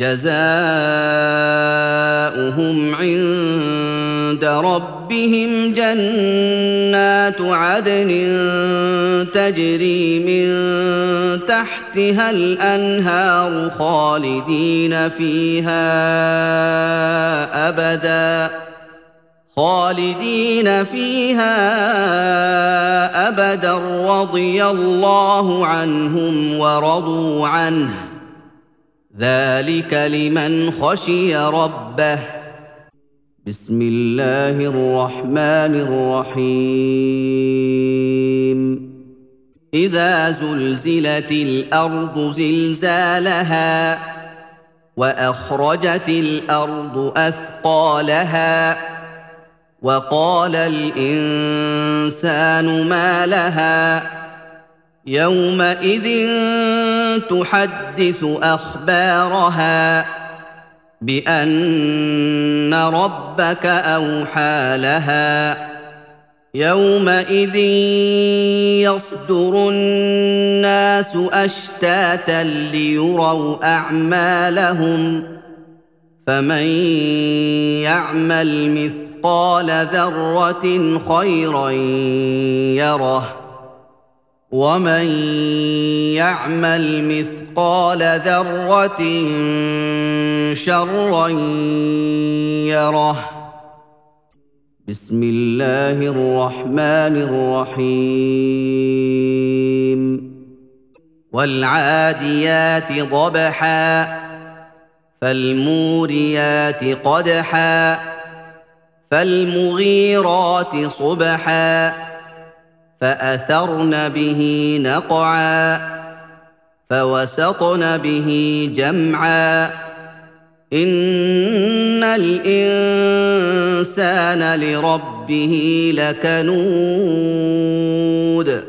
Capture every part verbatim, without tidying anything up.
جزاؤهم عند ربهم جنات عدن تجري من تحتها الأنهار خالدين فيها أبدا خالدين فيها أبدا رضي الله عنهم ورضوا عنه ذلك لمن خشي ربه. بسم الله الرحمن الرحيم. إذا زلزلت الأرض زلزالها وأخرجت الأرض أثقالها وقال الإنسان ما لها يومئذ تحدث أخبارها بأن ربك أوحى لها يومئذ يصدر الناس أشتاتا ليروا أعمالهم فمن يعمل مثقال ذرة خيرا يره ومن يعمل مثقال ذرة شرا يره. بسم الله الرحمن الرحيم. والعاديات ضبحا فالموريات قدحا فالمغيرات صبحا فأثرن به نقعا فوسطن به جمعا إن الإنسان لربه لكنود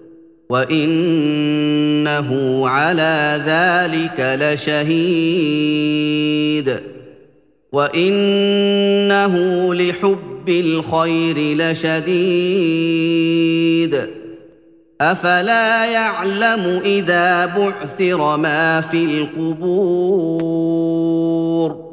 وإنه على ذلك لشهيد وإنه لحب الخير لشديد أفلا يعلم إذا بعثر ما في القبور